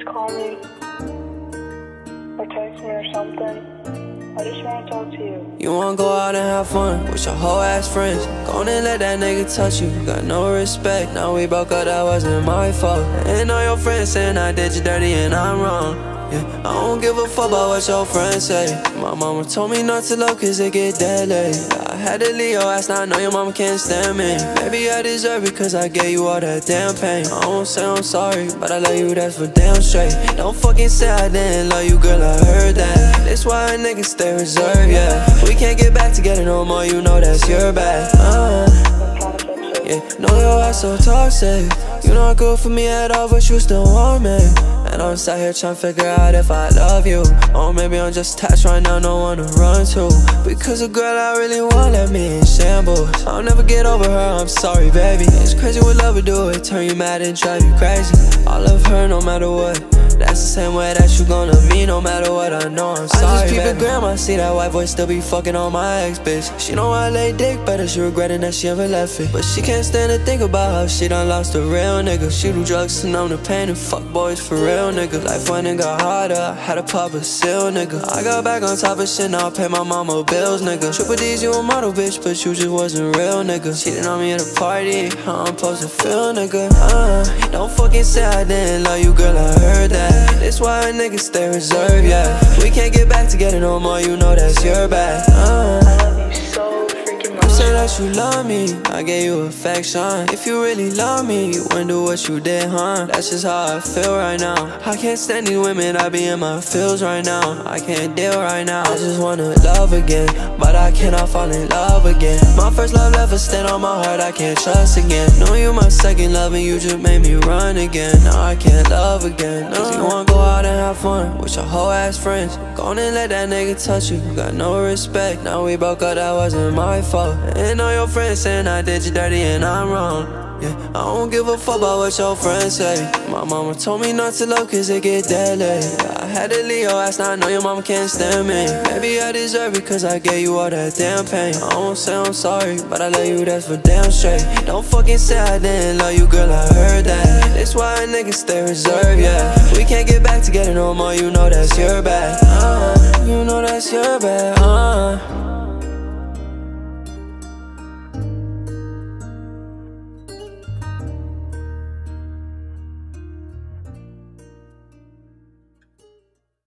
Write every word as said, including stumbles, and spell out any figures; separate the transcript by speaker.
Speaker 1: just call me or text me or something. I just wanna talk to you.
Speaker 2: You wanna go out and have fun with your whole ass friends. Go on and let that nigga touch you, got no respect. Now we broke up, that wasn't my fault. And all your friends saying I did you dirty and I'm wrong. Yeah, I don't give a fuck about what your friends say. My mama told me not to love cause it get deadly. I had to leave your ass, now I know your mama can't stand me. Maybe I deserve it cause I gave you all that damn pain. I won't say I'm sorry, but I love you, that's for damn straight. Don't fucking say I didn't love you, girl, I heard that. That's why a nigga stay reserved, yeah. We can't get back together no more, you know that's your bad. uh, Yeah, know your ass so toxic. You not good for me at all, but you still want me. And I'm sat here trying to figure out if I love you, or maybe I'm just attached right now, no one to run to. Because a girl I really want left me in shambles. I'll never get over her, I'm sorry baby. It's crazy what love would do, it turn you mad and drive you crazy. I love her no matter what, that's the same way that you gon' love me no matter what. I know I'm sorry, I just keep it grim, I see that white boy still be fucking on my ex bitch. She know I lay dick better, she regretting that she ever left it. But she can't stand to think about how she done lost a real nigga. She do drugs to numb the pain and fuck boys for real nigga. Life went and got harder, I had to pop a seal nigga. I got back on top of shit, now I pay my mama bills nigga. Triple D's, you a model bitch, but you just wasn't real nigga. Cheating on me at a party, how I'm supposed to feel nigga. uh, Don't fucking say I didn't love you, girl, I heard that. That's why a nigga stay reserved, yeah. We can't get back together no more, you know that's your bad. uh, You say that you love me, I gave you affection. If you really love me, you wouldn't do what you did, huh? That's just how I feel right now. I can't stand these women, I be in my feels right now. I can't deal right now, I just wanna love again, but I cannot fall in love again. My first love left a stain on my heart, I can't trust again. Know you my second love and you just made me run again. Now I can't love again, no. You wanna go out and have fun with your whole ass friends. Go on and let that nigga touch you, got no respect. Now we broke up, that wasn't my fault. And all your friends saying I did you dirty and I'm wrong. Yeah, I don't give a fuck about what your friends say. My mama told me not to love cause it get deadly. I had to leave your ass, now I know your mama can't stand me. Maybe I deserve it cause I gave you all that damn pain. I won't say I'm sorry, but I love you, that's for damn straight. Don't fucking say I didn't love you, girl, I heard that. That's why a nigga stay reserved, yeah. We can't get back together no more, you know that's your bad. uh, You know that's your bad, uh